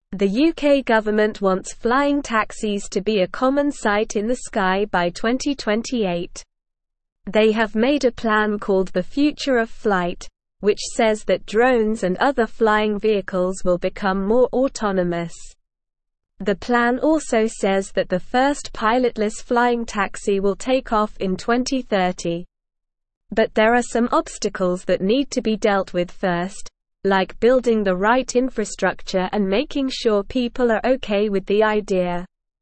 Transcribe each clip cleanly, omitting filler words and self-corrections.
The UK government wants flying taxis to be a common sight in the sky by 2028. They have made a plan called the Future of Flight, which says that drones and other flying vehicles will become more autonomous. The plan also says that the first pilotless flying taxi will take off in 2030. But there are some obstacles that need to be dealt with first, like building the right infrastructure and making sure people are okay with the idea.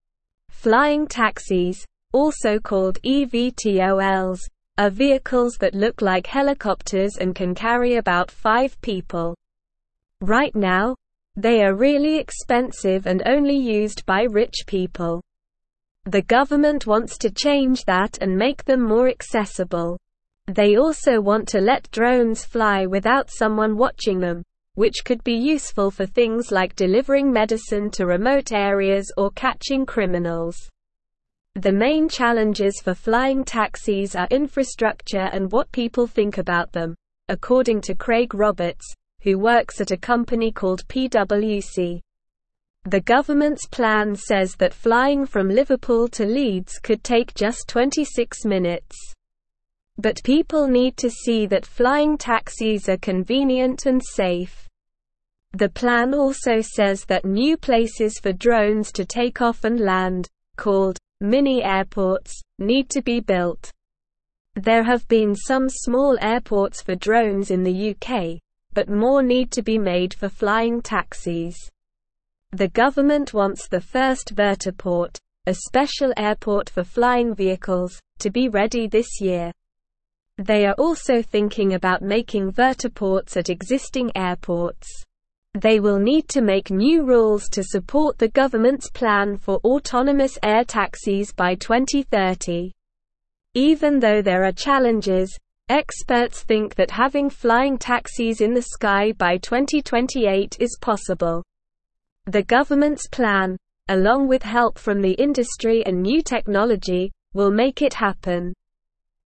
Flying taxis, also called eVTOLs, are vehicles that look like helicopters and can carry about 5 people. Right now, they are really expensive and only used by rich people. The government wants to change that and make them more accessible. They also want to let drones fly without someone watching them, which could be useful for things like delivering medicine to remote areas or catching criminals. The main challenges for flying taxis are infrastructure and what people think about them, according to Craig Roberts, who works at a company called PwC. The government's plan says that flying from Liverpool to Leeds could take just 26 minutes. But people need to see that flying taxis are convenient and safe. The plan also says that new places for drones to take off and land, called mini airports, need to be built. There have been some small airports for drones in the UK, but more need to be made for flying taxis. The government wants the first vertiport, a special airport for flying vehicles, to be ready this year. They are also thinking about making vertiports at existing airports. They will need to make new rules to support the government's plan for autonomous air taxis by 2030. Even though there are challenges, experts think that having flying taxis in the sky by 2028 is possible. The government's plan, along with help from the industry and new technology, will make it happen.